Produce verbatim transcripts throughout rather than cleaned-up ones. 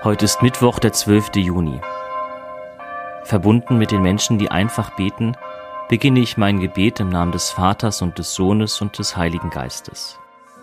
Heute ist Mittwoch, der zwölfte Juni. Verbunden mit den Menschen, die einfach beten, beginne ich mein Gebet im Namen des Vaters und des Sohnes und des Heiligen Geistes.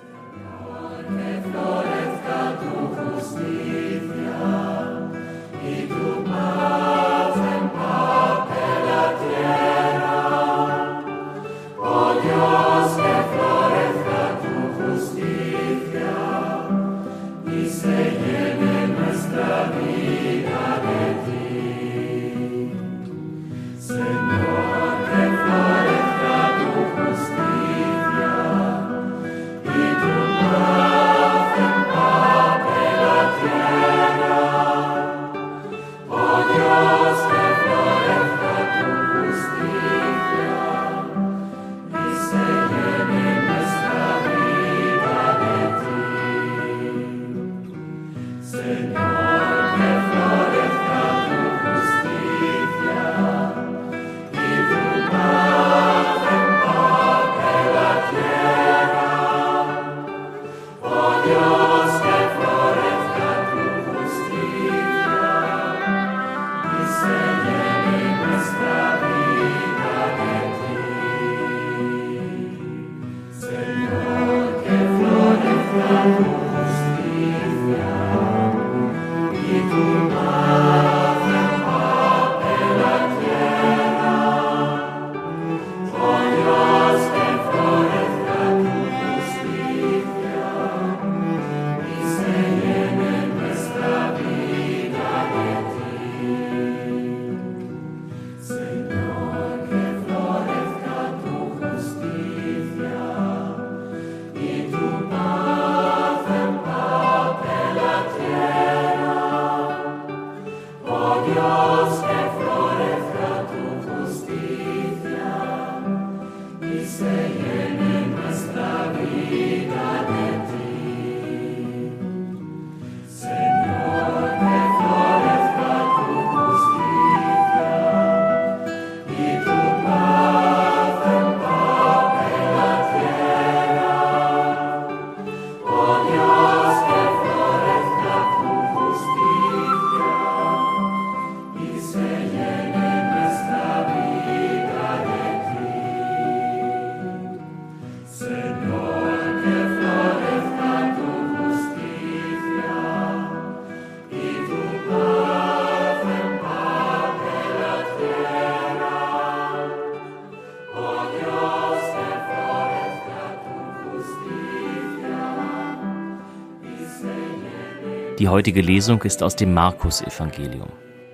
Die heutige Lesung ist aus dem Markus-Evangelium.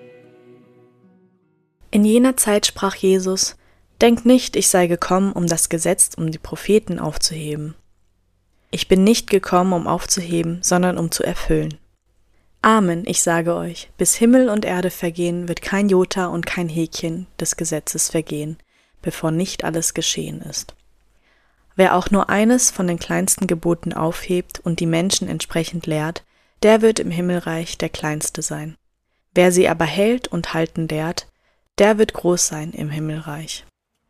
In jener Zeit sprach Jesus: Denkt nicht, ich sei gekommen, um das Gesetz und die Propheten aufzuheben. Ich bin nicht gekommen, um aufzuheben, sondern um zu erfüllen. Amen, ich sage euch, bis Himmel und Erde vergehen, wird kein Jota und kein Häkchen des Gesetzes vergehen, bevor nicht alles geschehen ist. Wer auch nur eines von den kleinsten Geboten aufhebt und die Menschen entsprechend lehrt, der wird im Himmelreich der Kleinste sein. Wer sie aber hält und halten lehrt, der wird groß sein im Himmelreich.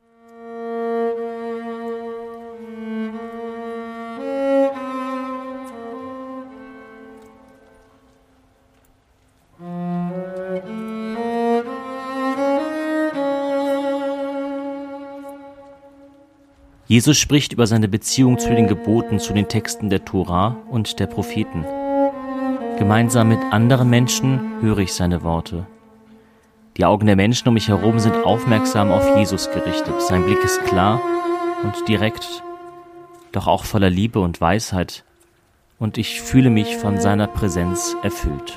Jesus spricht über seine Beziehung zu den Geboten, zu den Texten der Tora und der Propheten. Gemeinsam mit anderen Menschen höre ich seine Worte. Die Augen der Menschen um mich herum sind aufmerksam auf Jesus gerichtet. Sein Blick ist klar und direkt, doch auch voller Liebe und Weisheit, und ich fühle mich von seiner Präsenz erfüllt.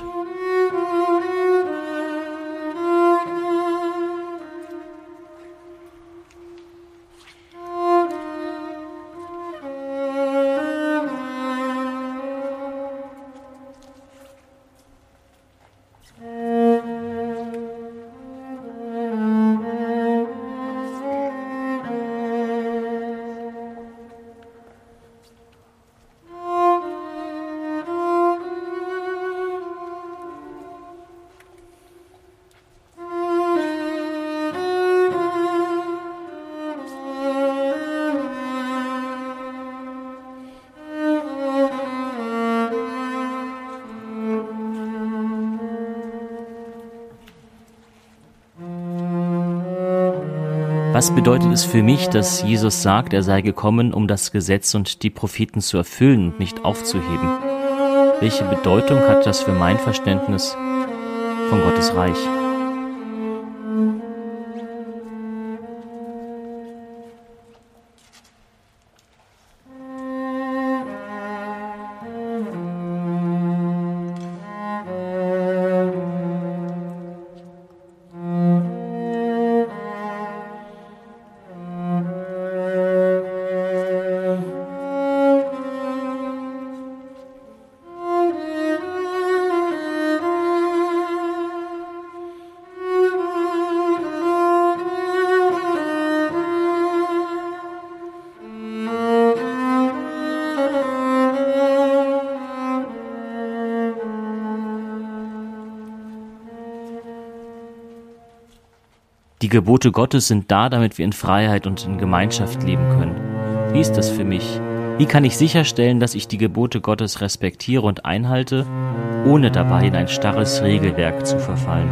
Was bedeutet es für mich, dass Jesus sagt, er sei gekommen, um das Gesetz und die Propheten zu erfüllen und nicht aufzuheben? Welche Bedeutung hat das für mein Verständnis von Gottes Reich? Die Gebote Gottes sind da, damit wir in Freiheit und in Gemeinschaft leben können. Wie ist das für mich? Wie kann ich sicherstellen, dass ich die Gebote Gottes respektiere und einhalte, ohne dabei in ein starres Regelwerk zu verfallen?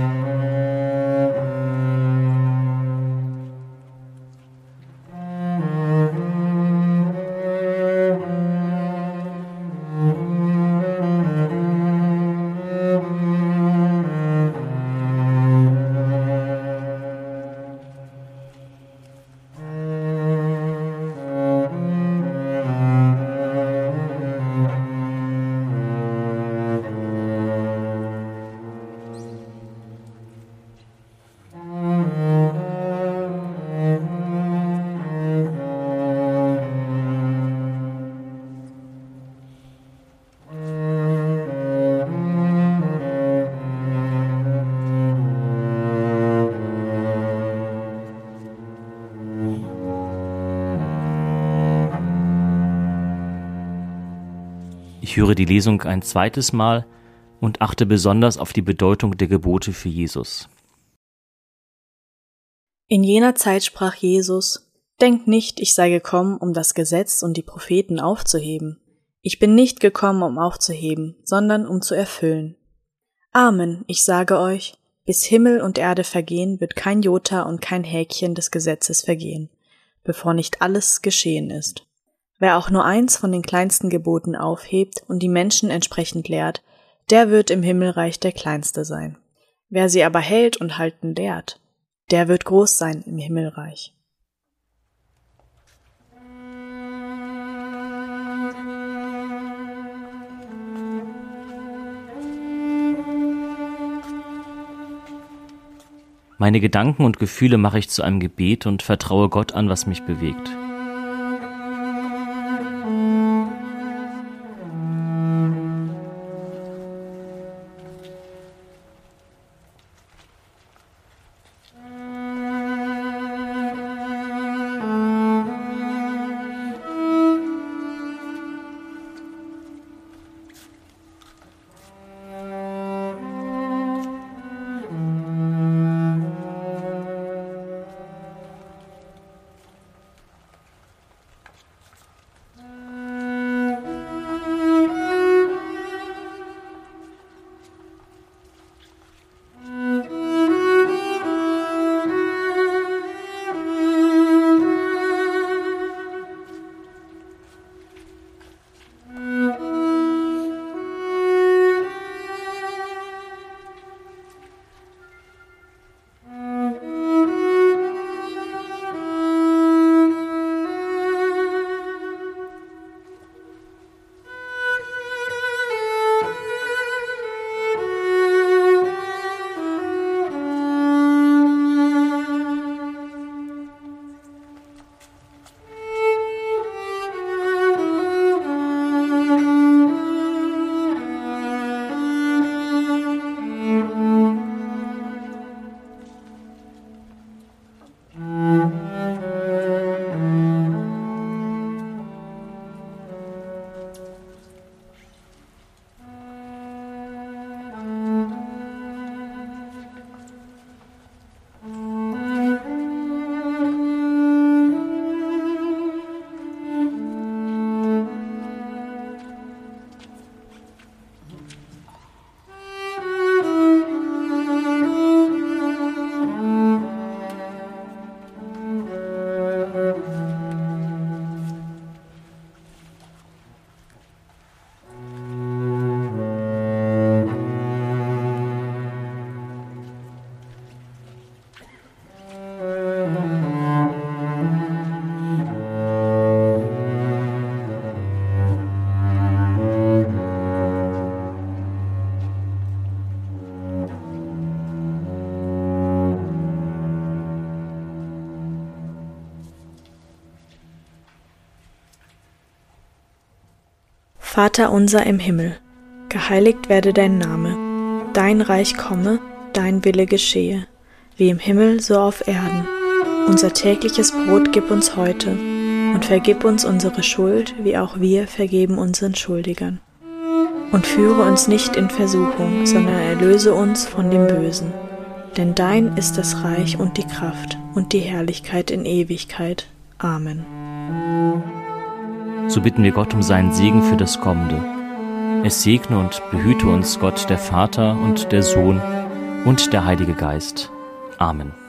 Ich höre die Lesung ein zweites Mal und achte besonders auf die Bedeutung der Gebote für Jesus. In jener Zeit sprach Jesus: Denkt nicht, ich sei gekommen, um das Gesetz und die Propheten aufzuheben. Ich bin nicht gekommen, um aufzuheben, sondern um zu erfüllen. Amen, ich sage euch, bis Himmel und Erde vergehen, wird kein Jota und kein Häkchen des Gesetzes vergehen, bevor nicht alles geschehen ist. Wer auch nur eins von den kleinsten Geboten aufhebt und die Menschen entsprechend lehrt, der wird im Himmelreich der Kleinste sein. Wer sie aber hält und halten lehrt, der wird groß sein im Himmelreich. Meine Gedanken und Gefühle mache ich zu einem Gebet und vertraue Gott an, was mich bewegt. Vater unser im Himmel, geheiligt werde dein Name, dein Reich komme, dein Wille geschehe, wie im Himmel so auf Erden. Unser tägliches Brot gib uns heute und vergib uns unsere Schuld, wie auch wir vergeben unseren Schuldigern. Und führe uns nicht in Versuchung, sondern erlöse uns von dem Bösen. Denn dein ist das Reich und die Kraft und die Herrlichkeit in Ewigkeit. Amen. So bitten wir Gott um seinen Segen für das Kommende. Es segne und behüte uns Gott, der Vater und der Sohn und der Heilige Geist. Amen.